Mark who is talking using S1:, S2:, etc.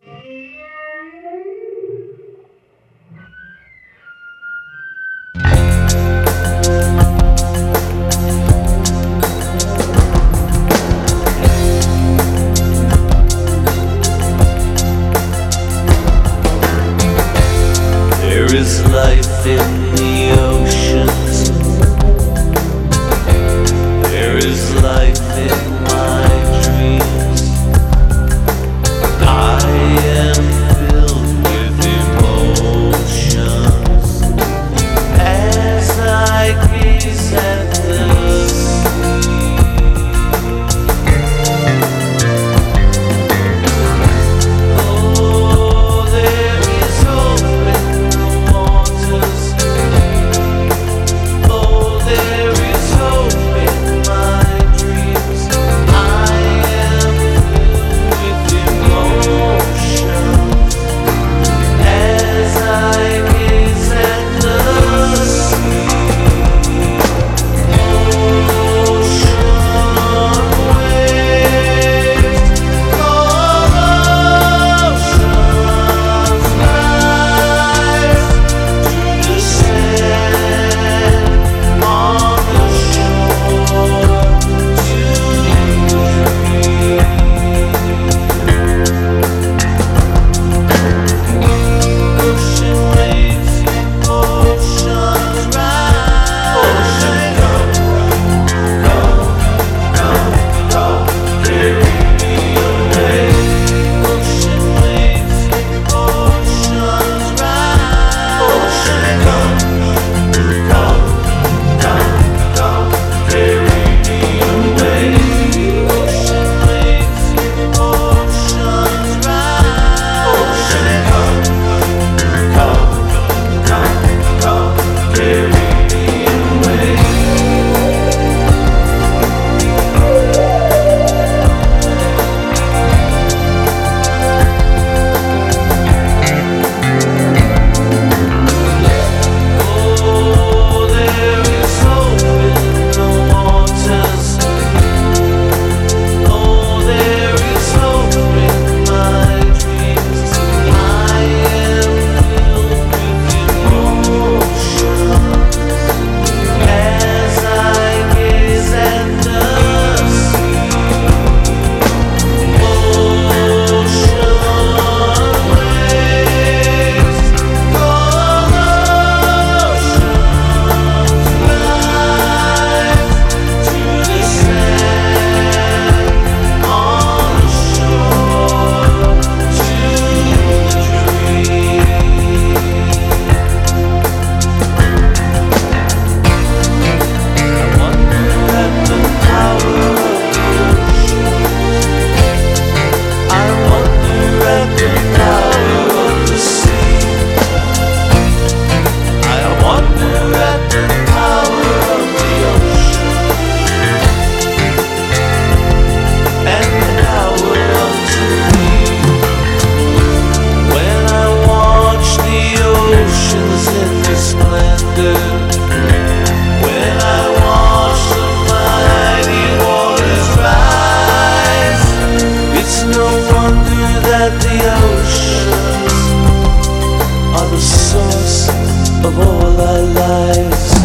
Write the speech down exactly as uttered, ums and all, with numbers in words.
S1: There is life in the oceans. There is life in my dreams. I am filled with emotions as I gaze at the sea. Oh, there is hope in the waters. Oh, there is hope in my dreams. I am filled with emotions as I gaze at the sea. Ocean waves, cold oceans rise to the sand on the shore to dream. Ocean waves, oceans rise. Ocean go, go, go, go, carry me away. Ocean waves, oceans rise. Ocean go, go, go, go, carry me away. Ocean waves, oceans rise. Ocean go, go, go, go, carry me away. Oh, there is hope in the waters. Oh, there is hope in my dreams. I am filled with emotions as I gaze at the sea. Ocean waves, cold oceans rise to the sand on the shore to dream. I wonder at the power of the ocean. I wonder at the power of the sea. I wonder at the power of the ocean and the power unto me. When I watch the oceans in their splendor, when I watch the mighty waters rise, it's no wonder that the oceans are the source of all our lives.